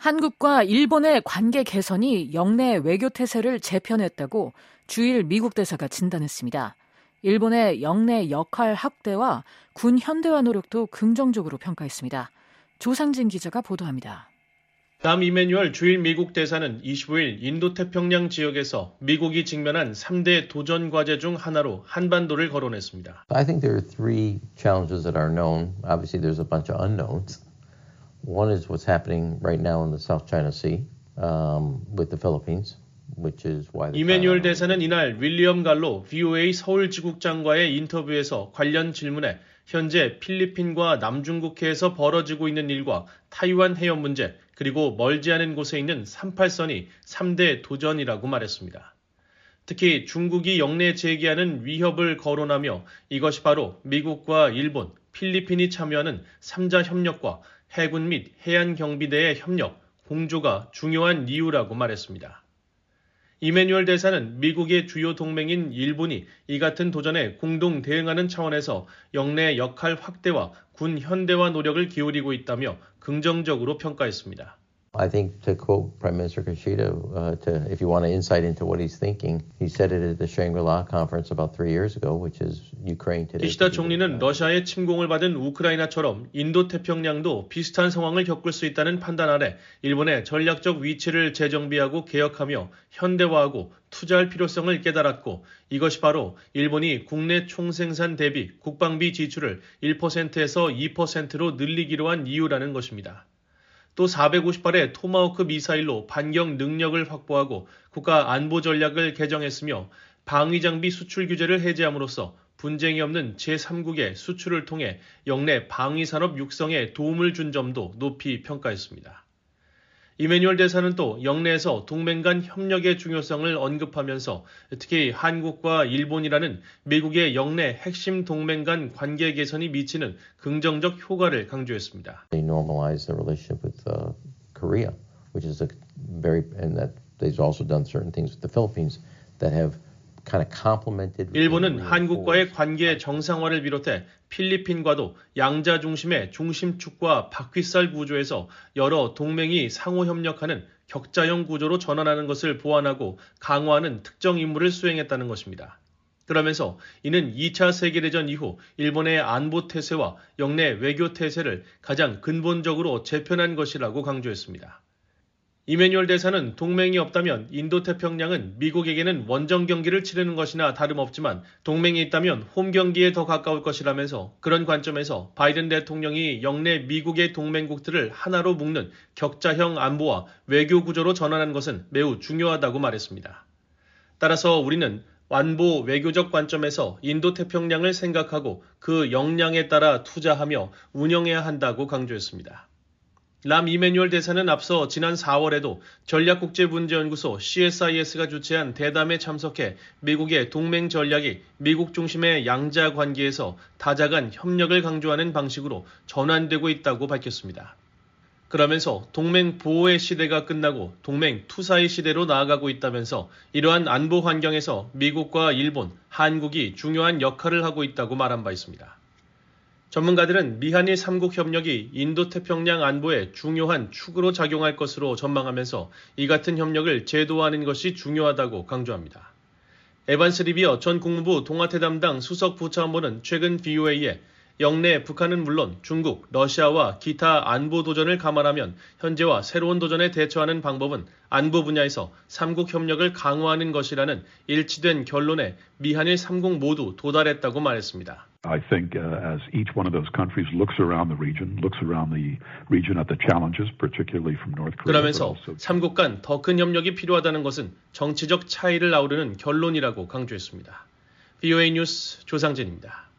한국과 일본의 관계 개선이 영내 외교 태세를 재편했다고 주일 미국 대사가 진단했습니다. 일본의 영내 역할 확대와 군 현대화 노력도 긍정적으로 평가했습니다. 조상진 기자가 보도합니다. 남 이메뉴얼 주일 미국 대사는 25일 인도태평양 지역에서 미국이 직면한 3대 도전 과제 중 하나로 한반도를 거론했습니다. I think there are three challenges that are known. Obviously there's a bunch of unknowns. One is what's happening right now in the South China Sea with the Philippines, which is why 이메뉴얼 대사는 이날 윌리엄 갈로 VOA 서울 지국장과의 인터뷰에서 관련 질문에 현재 필리핀과 남중국해에서 벌어지고 있는 일과 타이완 해협 문제 그리고 멀지 않은 곳에 있는 38선이 3대 도전이라고 말했습니다. 특히 중국이 영내 제기하는 위협을 거론하며 이것이 바로 미국과 일본, 필리핀이 참여하는 3자 협력과 해군 및 해안경비대의 협력, 공조가 중요한 이유라고 말했습니다. 이메뉴얼 대사는 미국의 주요 동맹인 일본이 이 같은 도전에 공동 대응하는 차원에서 영내 역할 확대와 군 현대화 노력을 기울이고 있다며 긍정적으로 평가했습니다. I think to quote Prime Minister Kishida, if you want an insight into what he's thinking, he said it at the Shangri-La conference about 3 years ago, which is Ukraine today. 기시다 총리는 러시아의 침공을 받은 우크라이나처럼 인도태평양도 비슷한 상황을 겪을 수 있다는 판단 아래 일본의 전략적 위치를 재정비하고 개혁하며 현대화하고 투자할 필요성을 깨달았고 이것이 바로 일본이 국내 총생산 대비 국방비 지출을 1%에서 2%로 늘리기로 한 이유라는 것입니다. 또 450발의 토마호크 미사일로 반경 능력을 확보하고 국가 안보 전략을 개정했으며 방위장비 수출 규제를 해제함으로써 분쟁이 없는 제3국의 수출을 통해 영내 방위산업 육성에 도움을 준 점도 높이 평가했습니다. 이메뉴얼 대사는 또 영내에서 동맹 간 협력의 중요성을 언급하면서 특히 한국과 일본이라는 미국의 영내 핵심 동맹 간 관계 개선이 미치는 긍정적 효과를 강조했습니다. They normalize the relationship with Korea, which is and that they've also done certain things with the Philippines that have kind of complemented. 일본은 한국과의 관계 정상화를 비롯해 필리핀과도 양자 중심의 중심축과 바퀴살 구조에서 여러 동맹이 상호 협력하는 격자형 구조로 전환하는 것을 보완하고 강화하는 특정 임무를 수행했다는 것입니다. 그러면서 이는 2차 세계대전 이후 일본의 안보 태세와 영내 외교 태세를 가장 근본적으로 재편한 것이라고 강조했습니다. 이메뉴얼 대사는 동맹이 없다면 인도태평양은 미국에게는 원정 경기를 치르는 것이나 다름없지만 동맹이 있다면 홈 경기에 더 가까울 것이라면서 그런 관점에서 바이든 대통령이 영내 미국의 동맹국들을 하나로 묶는 격자형 안보와 외교 구조로 전환한 것은 매우 중요하다고 말했습니다. 따라서 우리는 안보 외교적 관점에서 인도태평양을 생각하고 그 역량에 따라 투자하며 운영해야 한다고 강조했습니다. 람 이메뉴얼 대사는 앞서 지난 4월에도 전략국제문제연구소 CSIS가 주최한 대담에 참석해 미국의 동맹 전략이 미국 중심의 양자 관계에서 다자 간 협력을 강조하는 방식으로 전환되고 있다고 밝혔습니다. 그러면서 동맹 보호의 시대가 끝나고 동맹 투사의 시대로 나아가고 있다면서 이러한 안보 환경에서 미국과 일본, 한국이 중요한 역할을 하고 있다고 말한 바 있습니다. 전문가들은 미한일 3국 협력이 인도태평양 안보에 중요한 축으로 작용할 것으로 전망하면서 이 같은 협력을 제도화하는 것이 중요하다고 강조합니다. 에반스 리비어 전 국무부 동아태 담당 수석 부차관보는 최근 VOA에 영내 북한은 물론 중국, 러시아와 기타 안보 도전을 감안하면 현재와 새로운 도전에 대처하는 방법은 안보 분야에서 3국 협력을 강화하는 것이라는 일치된 결론에 미한일 3국 모두 도달했다고 말했습니다. I think as each one of those countries looks around the region at the challenges, particularly from North Korea. 그러면서 3국 간 더 큰 협력이 필요하다는 것은 정치적 차이를 아우르는 결론이라고 강조했습니다. VOA 뉴스 조상진입니다.